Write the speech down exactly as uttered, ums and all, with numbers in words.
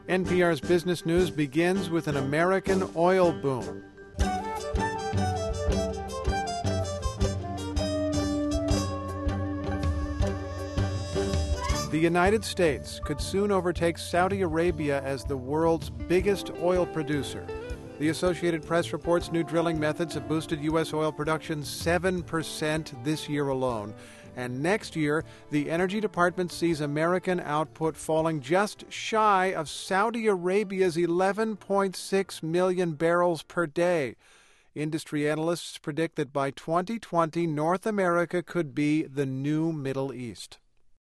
N P R's Business News begins with an American oil boom. The United States could soon overtake Saudi Arabia as the world's biggest oil producer. The Associated Press reports new drilling methods have boosted U S oil production seven percent this year alone. And next year, the Energy Department sees American output falling just shy of Saudi Arabia's eleven point six million barrels per day. Industry analysts predict that by twenty twenty, North America could be the new Middle East.